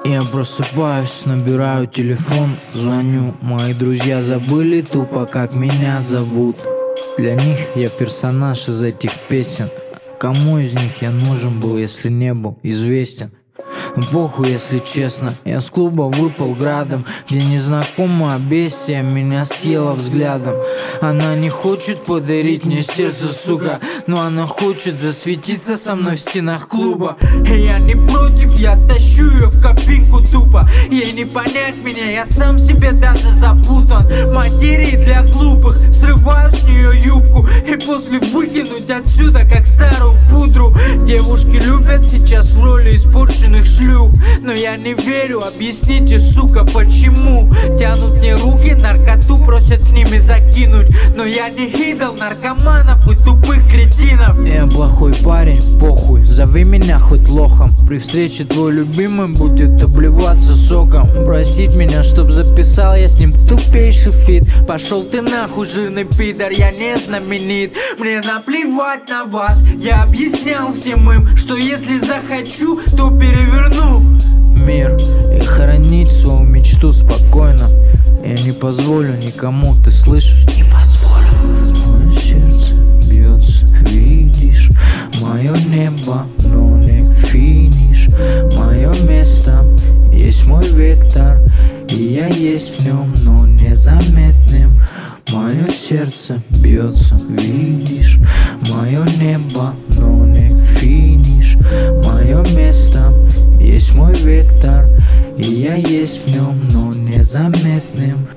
Я просыпаюсь, набираю телефон, звоню. Мои друзья забыли тупо, как меня зовут. Для них я персонаж из этих песен. Кому из них я нужен был, если не был известен? Похуй, если честно. Я с клуба выпал градом, где незнакомая бестия меня съела взглядом. Она не хочет подарить мне сердце, сука, но она хочет засветиться со мной в стенах клуба. И я не против, я тащу ее в кабинку тупо. Ей не понять меня, я сам себе даже запутан. Материи для глупых, срываю с нее юбку и после выкинуть отсюда, как старую пудру. Девушки любят сейчас в роли испорченных шлюх, но я не верю, объясните, сука, почему? Тянут мне руки, наркоту просят с ними закинуть, но я не идол наркоманов и тупых кретинов. Я плохой парень, похуй, зови меня хоть лохом. При встрече твой любимый будет обливаться соком. Просить меня, чтоб записал я с ним тупейший фит. Пошел ты нахуй, жирный пидор, я не знаменит. Мне наплевать на вас, я объяснял всем им, что если захочу, то переверну мир и хоронить свою мечту спокойно. Я не позволю никому, ты слышишь? Не позволю. Мое сердце бьется, видишь, мое небо, но не финиш. Мое место, есть мой вектор, и я есть в нем, но незаметным. Мое сердце бьется, видишь, мое небо, но не финиш. Мое место, есть мой вектор, и я есть в нем, но незаметным.